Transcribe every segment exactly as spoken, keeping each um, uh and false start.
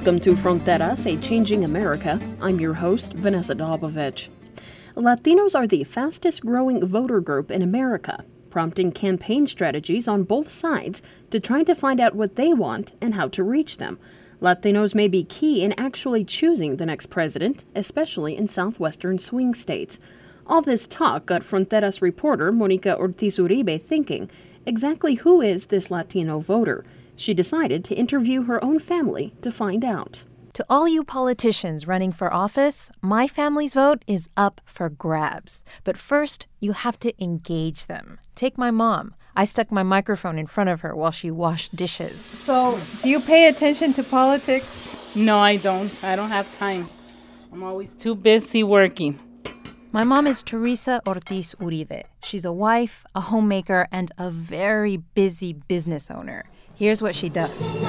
Welcome to Fronteras, a Changing America. I'm your host, Vanessa Dobovich. Latinos are the fastest-growing voter group in America, prompting campaign strategies on both sides to try to find out what they want and how to reach them. Latinos may be key in actually choosing the next president, especially in southwestern swing states. All this talk got Fronteras reporter Monica Ortiz Uribe thinking, exactly who is this Latino voter? She decided to interview her own family to find out. To all you politicians running for office, my family's vote is up for grabs. But first, you have to engage them. Take my mom. I stuck my microphone in front of her while she washed dishes. So, do you pay attention to politics? No, I don't. I don't have time. I'm always too busy working. My mom is Teresa Ortiz Uribe. She's a wife, a homemaker, and a very busy business owner. Here's what she does. Okay,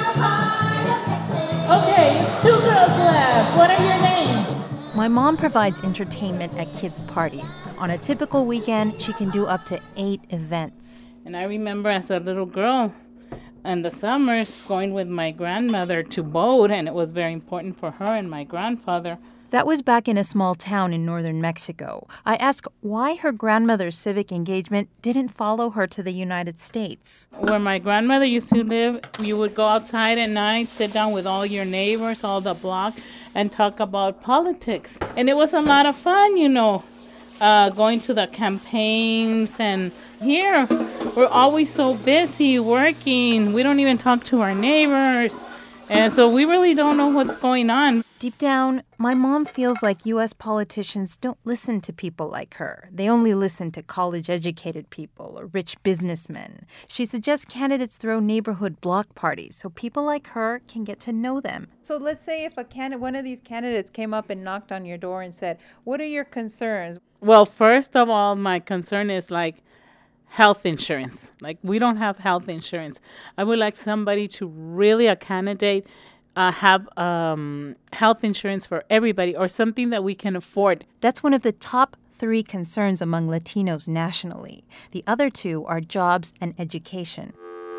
it's two girls left. What are your names? My mom provides entertainment at kids' parties. On a typical weekend, she can do up to eight events. And I remember as a little girl in the summers going with my grandmother to boat, and it was very important for her and my grandfather. That was back in a small town in northern Mexico. I asked why her grandmother's civic engagement didn't follow her to the United States. Where my grandmother used to live, you would go outside at night, sit down with all your neighbors, all the block, and talk about politics. And it was a lot of fun, you know, uh, going to the campaigns. And here, we're always so busy working. We don't even talk to our neighbors. And so we really don't know what's going on. Deep down, my mom feels like U S politicians don't listen to people like her. They only listen to college-educated people or rich businessmen. She suggests candidates throw neighborhood block parties so people like her can get to know them. So let's say if a can- one of these candidates came up and knocked on your door and said, what are your concerns? Well, first of all, my concern is like health insurance. Like, we don't have health insurance. I would like somebody to really, a candidate, Uh, have um, health insurance for everybody or something that we can afford. That's one of the top three concerns among Latinos nationally. The other two are jobs and education.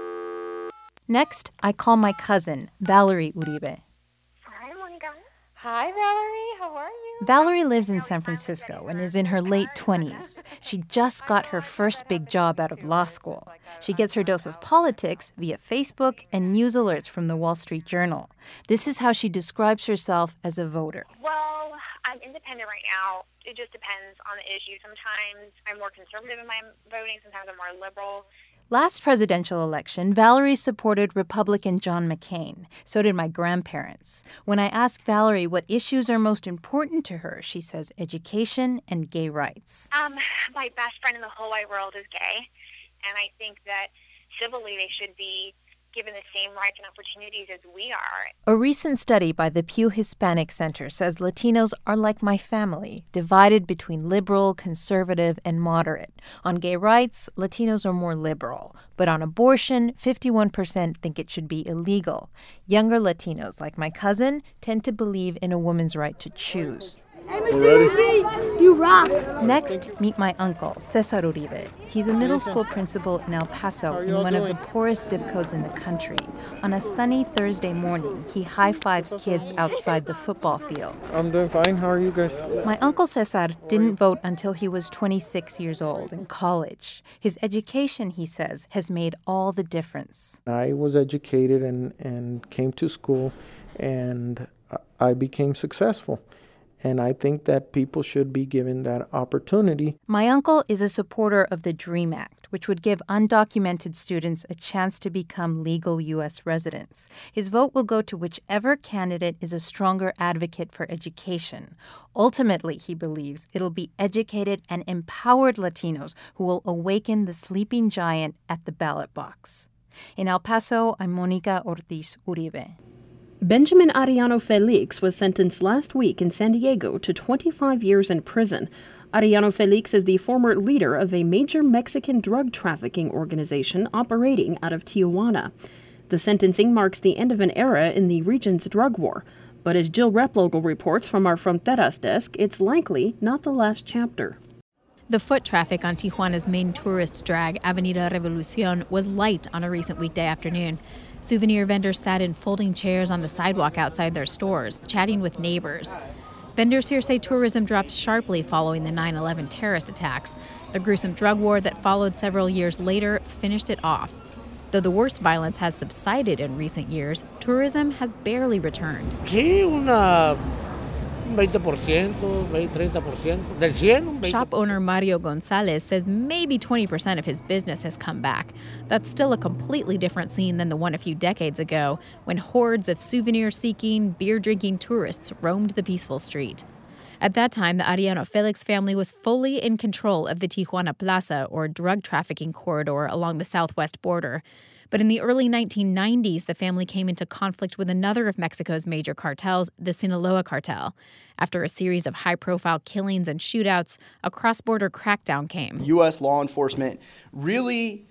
Next, I call my cousin, Valerie Uribe. Hi, Monica. Hi, Valerie. How are you? Valerie lives in San Francisco and is in her late twenties. She just got her first big job out of law school. She gets her dose of politics via Facebook and news alerts from the Wall Street Journal. This is how she describes herself as a voter. Well, I'm independent right now. It just depends on the issue. Sometimes I'm more conservative in my voting. Sometimes I'm more liberal. Last presidential election, Valerie supported Republican John McCain. So did my grandparents. When I ask Valerie what issues are most important to her, she says education and gay rights. Um, my best friend in the whole wide world is gay, and I think that civilly they should be given the same rights and opportunities as we are. A recent study by the Pew Hispanic Center says Latinos are like my family, divided between liberal, conservative, and moderate. On gay rights, Latinos are more liberal. But on abortion, fifty-one percent think it should be illegal. Younger Latinos, like my cousin, tend to believe in a woman's right to choose. You rock. Next, meet my uncle, Cesar Uribe. He's a middle school principal in El Paso, in one of the poorest zip codes in the country. On a sunny Thursday morning, he high-fives kids outside the football field. I'm doing fine. How are you guys? My uncle Cesar didn't vote until he was twenty-six years old in college. His education, he says, has made all the difference. I was educated and, and came to school, and I became successful. And I think that people should be given that opportunity. My uncle is a supporter of the DREAM Act, which would give undocumented students a chance to become legal U S residents. His vote will go to whichever candidate is a stronger advocate for education. Ultimately, he believes, it'll be educated and empowered Latinos who will awaken the sleeping giant at the ballot box. In El Paso, I'm Monica Ortiz Uribe. Benjamin Arellano Felix was sentenced last week in San Diego to twenty-five years in prison. Arellano Felix is the former leader of a major Mexican drug trafficking organization operating out of Tijuana. The sentencing marks the end of an era in the region's drug war. But as Jill Replogle reports from our Fronteras desk, it's likely not the last chapter. The foot traffic on Tijuana's main tourist drag, Avenida Revolucion, was light on a recent weekday afternoon. Souvenir vendors sat in folding chairs on the sidewalk outside their stores, chatting with neighbors. Vendors here say tourism dropped sharply following the nine eleven terrorist attacks. The gruesome drug war that followed several years later finished it off. Though the worst violence has subsided in recent years, tourism has barely returned. Sí, una veinte por ciento, treinta por ciento, del cien. Shop owner Mario Gonzalez says maybe twenty percent of his business has come back. That's still a completely different scene than the one a few decades ago, when hordes of souvenir-seeking, beer-drinking tourists roamed the peaceful street. At that time, the Arellano Felix family was fully in control of the Tijuana Plaza, or drug trafficking corridor along the southwest border. But in the early nineteen nineties, the family came into conflict with another of Mexico's major cartels, the Sinaloa cartel. After a series of high-profile killings and shootouts, a cross-border crackdown came. U S law enforcement really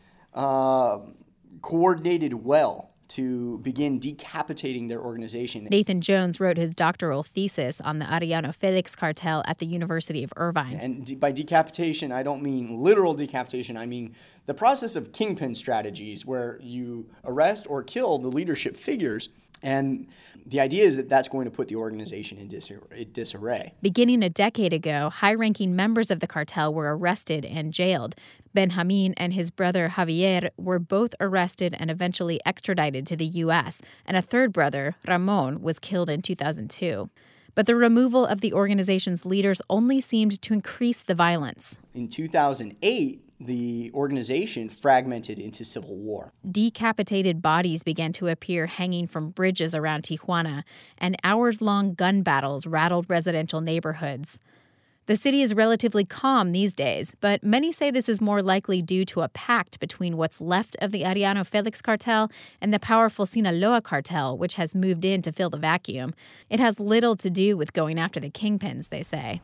uh, coordinated well to begin decapitating their organization. Nathan Jones wrote his doctoral thesis on the Arellano Felix cartel at the University of Irvine. And de- by decapitation, I don't mean literal decapitation. I mean the process of kingpin strategies where you arrest or kill the leadership figures. And the idea is that that's going to put the organization in disarray. Beginning a decade ago, high-ranking members of the cartel were arrested and jailed. Benjamin and his brother Javier were both arrested and eventually extradited to the U S, and a third brother, Ramon, was killed in two thousand two. But the removal of the organization's leaders only seemed to increase the violence. In two thousand eight, the organization fragmented into civil war. Decapitated bodies began to appear hanging from bridges around Tijuana, and hours-long gun battles rattled residential neighborhoods. The city is relatively calm these days, but many say this is more likely due to a pact between what's left of the Arellano Felix cartel and the powerful Sinaloa cartel, which has moved in to fill the vacuum. It has little to do with going after the kingpins, they say.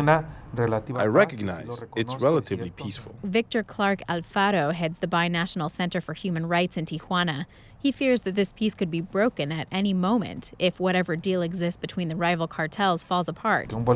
I recognize it's relatively peaceful. Victor Clark Alfaro heads the Binational Center for Human Rights in Tijuana. He fears that this peace could be broken at any moment if whatever deal exists between the rival cartels falls apart. A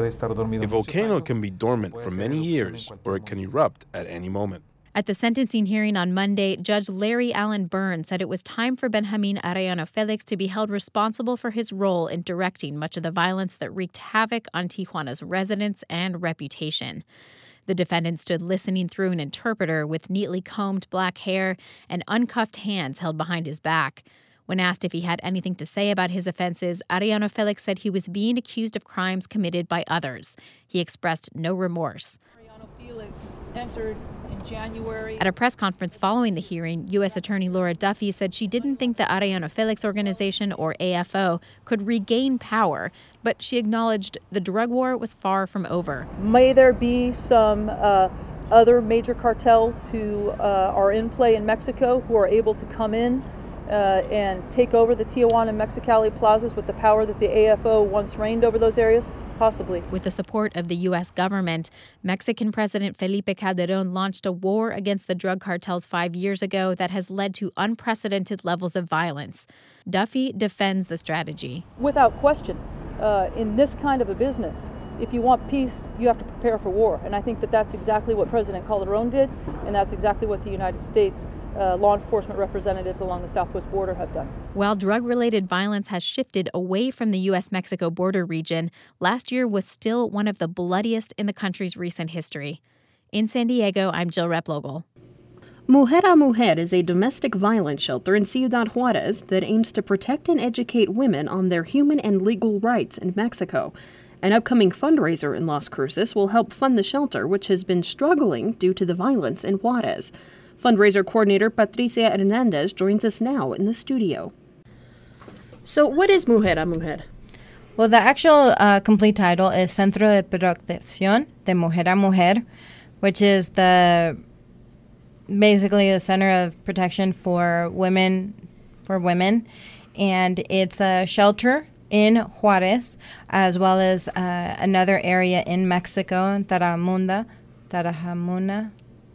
volcano can be dormant for many years, or it can erupt at any moment. At the sentencing hearing on Monday, Judge Larry Allen Byrne said it was time for Benjamin Arellano Felix to be held responsible for his role in directing much of the violence that wreaked havoc on Tijuana's residents and reputation. The defendant stood listening through an interpreter with neatly combed black hair and uncuffed hands held behind his back. When asked if he had anything to say about his offenses, Arellano Felix said he was being accused of crimes committed by others. He expressed no remorse. Arellano Felix entered in January. At a press conference following the hearing, U S Attorney Laura Duffy said she didn't think the Arellano Felix organization, or A F O, could regain power, but she acknowledged the drug war was far from over. May there be some uh, other major cartels who uh, are in play in Mexico who are able to come in uh, and take over the Tijuana and Mexicali plazas with the power that the A F O once reigned over those areas? Possibly. With the support of the U S government, Mexican President Felipe Calderón launched a war against the drug cartels five years ago that has led to unprecedented levels of violence. Duffy defends the strategy. Without question, uh, in this kind of a business, if you want peace, you have to prepare for war. And I think that that's exactly what President Calderón did, and that's exactly what the United States uh, law enforcement representatives along the southwest border have done. While drug-related violence has shifted away from the U S Mexico border region, last year was still one of the bloodiest in the country's recent history. In San Diego, I'm Jill Replogle. Mujer a Mujer is a domestic violence shelter in Ciudad Juarez that aims to protect and educate women on their human and legal rights in Mexico. An upcoming fundraiser in Las Cruces will help fund the shelter, which has been struggling due to the violence in Juarez. Fundraiser coordinator Patricia Hernandez joins us now in the studio. So what is Mujer a Mujer? Well, the actual uh, complete title is Centro de Protección de Mujer a Mujer, which is the basically a center of protection for women, for women, and it's a shelter in Juarez, as well as uh, another area in Mexico, Tarahumuna, Tarahumuna.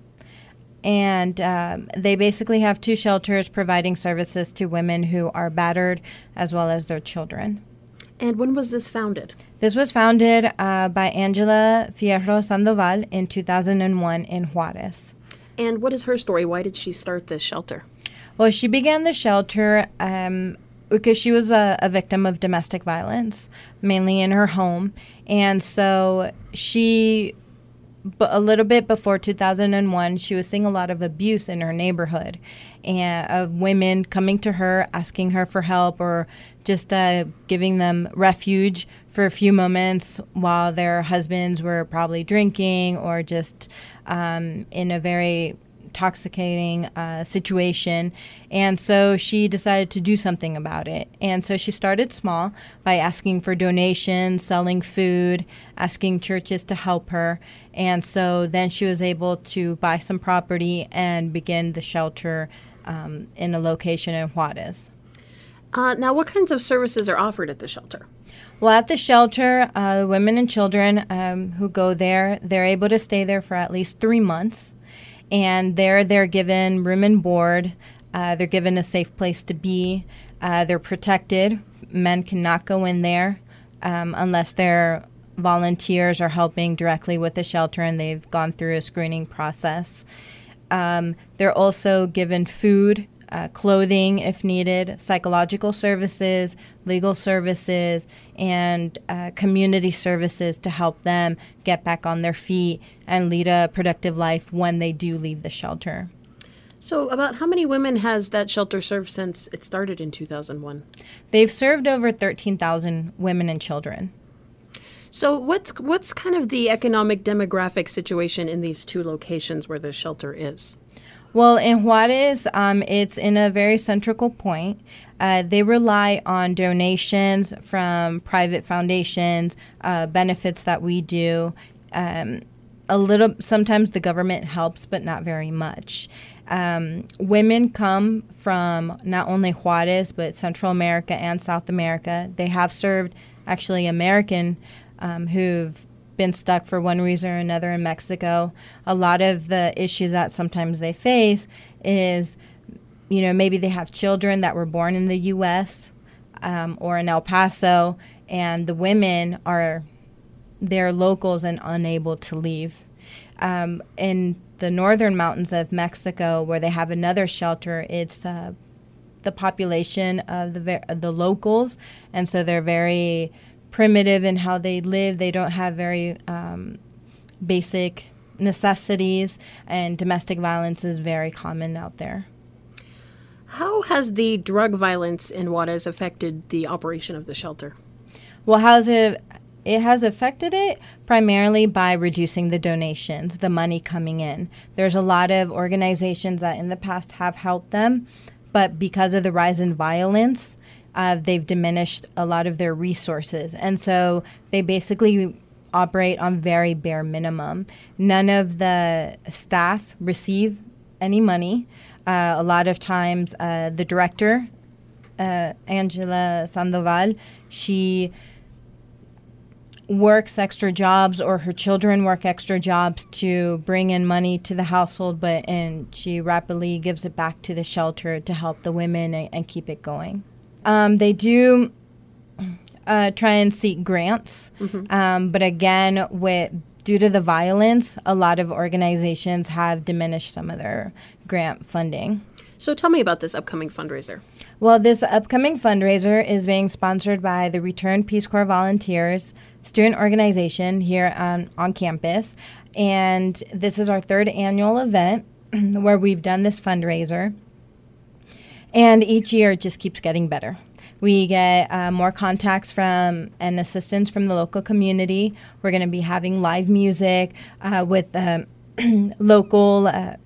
And um, they basically have two shelters providing services to women who are battered, as well as their children. And when was this founded? This was founded uh, by Angela Fierro Sandoval in two thousand one in Juarez. And what is her story? Why did she start this shelter? Well, she began the shelter um, because she was a, a victim of domestic violence, mainly in her home. And so she, b- a little bit before two thousand one, she was seeing a lot of abuse in her neighborhood, and of women coming to her, asking her for help, or just uh, giving them refuge for a few moments while their husbands were probably drinking or just um, in a very intoxicating uh, situation. And so she decided to do something about it. And so she started small by asking for donations, selling food, asking churches to help her. And so then she was able to buy some property and begin the shelter um, in a location in Juarez. Uh, now, what kinds of services are offered at the shelter? Well, at the shelter, uh, women and children um, who go there, they're able to stay there for at least three months. And there they're given room and board. Uh, they're given a safe place to be. Uh, they're protected. Men cannot go in there um, unless they're volunteers or helping directly with the shelter and they've gone through a screening process. Um, they're also given food, uh, clothing if needed, psychological services, legal services, and uh, community services to help them get back on their feet and lead a productive life when they do leave the shelter. So about how many women has that shelter served since it started in two thousand one? They've served over thirteen thousand women and children. So what's what's kind of the economic demographic situation in these two locations where the shelter is? Well, in Juarez, um, it's in a very central point. Uh, they rely on donations from private foundations, uh, benefits that we do. Um, a little, sometimes the government helps, but not very much. Um, women come from not only Juarez, but Central America and South America. They have served, actually, American um, who've been stuck for one reason or another in Mexico. A lot of the issues that sometimes they face is, you know, maybe they have children that were born in the U S um, or in El Paso, and the women are, they're locals and unable to leave. Um, in the northern mountains of Mexico, where they have another shelter, it's uh, the population of the ver- the locals, and so they're very primitive in how they live. They don't have very um, basic necessities, and domestic violence is very common out there. How has the drug violence in Juarez affected the operation of the shelter? Well, how's it? It has affected it primarily by reducing the donations, the money coming in. There's a lot of organizations that in the past have helped them, but because of the rise in violence, Uh, they've diminished a lot of their resources. And so they basically operate on very bare minimum. None of the staff receive any money. Uh, a lot of times uh, the director, uh, Angela Sandoval, she works extra jobs, or her children work extra jobs to bring in money to the household, but and she rapidly gives it back to the shelter to help the women and, and keep it going. Um, they do uh, try and seek grants, mm-hmm. um, but again, with due to the violence, a lot of organizations have diminished some of their grant funding. So tell me about this upcoming fundraiser. Well, this upcoming fundraiser is being sponsored by the Return Peace Corps Volunteers student organization here on, on campus, and this is our third annual event where we've done this fundraiser. And each year it just keeps getting better. We get uh, more contacts from and assistance from the local community. We're going to be having live music uh, with um, local uh,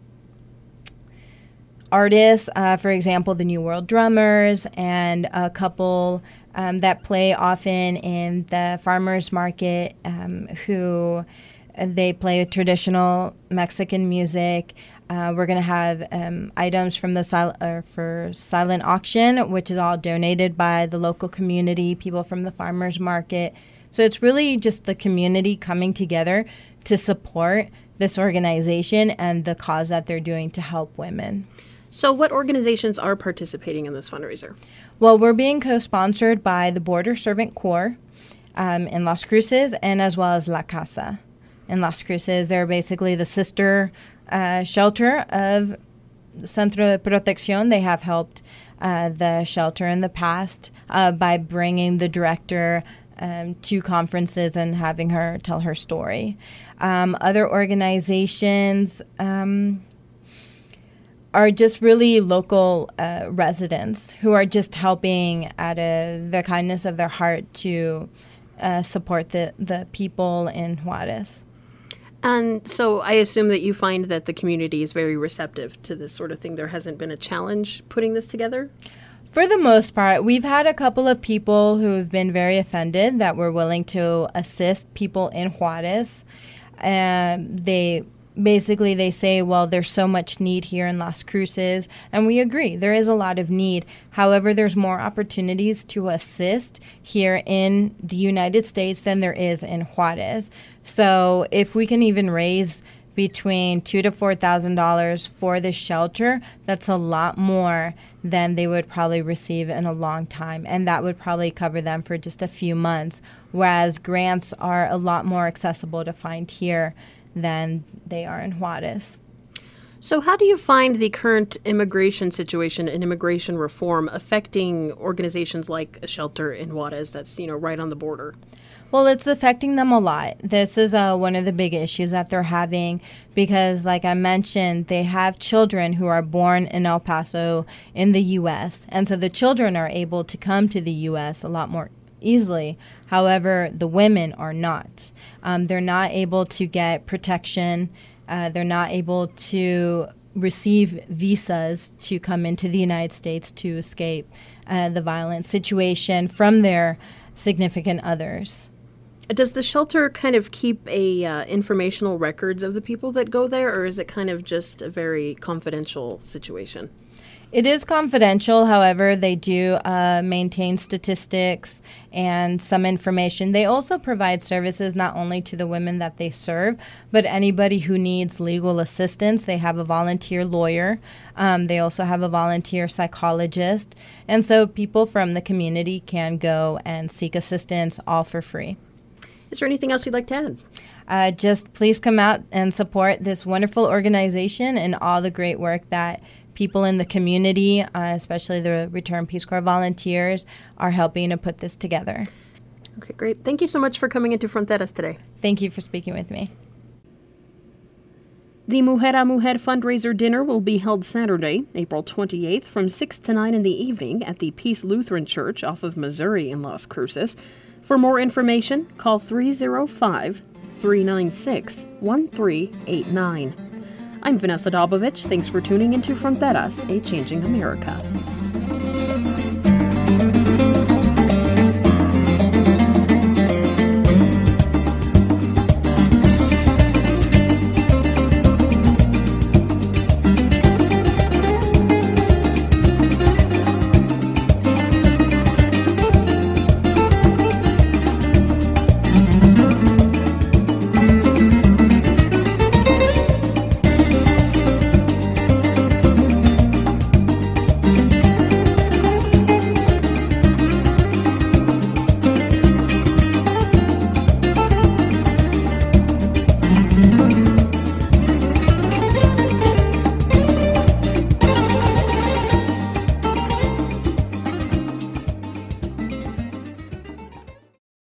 artists, uh, for example, the New World Drummers, and a couple um, that play often in the farmers market um, who they play traditional Mexican music. Uh, we're going to have um, items from the sil- uh, for silent auction, which is all donated by the local community, people from the farmers market. So it's really just the community coming together to support this organization and the cause that they're doing to help women. So what organizations are participating in this fundraiser? Well, we're being co-sponsored by the Border Servant Corps, um, in Las Cruces, and as well as La Casa in Las Cruces. They're basically the sister uh, shelter of Centro de Protección. They have helped uh, the shelter in the past uh, by bringing the director um, to conferences and having her tell her story. Um, other organizations um, are just really local uh, residents who are just helping out of the kindness of their heart to uh, support the, the people in Juarez. And so I assume that you find that the community is very receptive to this sort of thing. There hasn't been a challenge putting this together? For the most part, we've had a couple of people who have been very offended that were willing to assist people in Juarez. Um, they basically they say, well, there's so much need here in Las Cruces, and we agree. There is a lot of need. However, there's more opportunities to assist here in the United States than there is in Juarez. So if we can even raise between two to four thousand dollars for this shelter, that's a lot more than they would probably receive in a long time, and that would probably cover them for just a few months. Whereas grants are a lot more accessible to find here than they are in Juarez. So how do you find the current immigration situation and immigration reform affecting organizations like a shelter in Juarez that's, you know, right on the border? Well, it's affecting them a lot. This is uh, one of the big issues that they're having because, like I mentioned, they have children who are born in El Paso in the U S, and so the children are able to come to the U S a lot more easily. However, the women are not. Um, they're not able to get protection. Uh, they're not able to receive visas to come into the United States to escape uh, the violent situation from their significant others. Does the shelter kind of keep a uh, informational records of the people that go there, or is it kind of just a very confidential situation? It is confidential. However, they do uh, maintain statistics and some information. They also provide services not only to the women that they serve, but anybody who needs legal assistance. They have a volunteer lawyer. Um, they also have a volunteer psychologist. And so people from the community can go and seek assistance all for free. Is there anything else you'd like to add? Uh, just please come out and support this wonderful organization and all the great work that people in the community, uh, especially the Return Peace Corps volunteers, are helping to put this together. Okay, great. Thank you so much for coming into Fronteras today. Thank you for speaking with me. The Mujer a Mujer fundraiser dinner will be held Saturday, April twenty-eighth, from six to nine in the evening at the Peace Lutheran Church off of Missouri in Las Cruces. For more information, call three oh five, three nine six, one three eight nine. I'm Vanessa Dobovich. Thanks for tuning into Fronteras, A Changing America.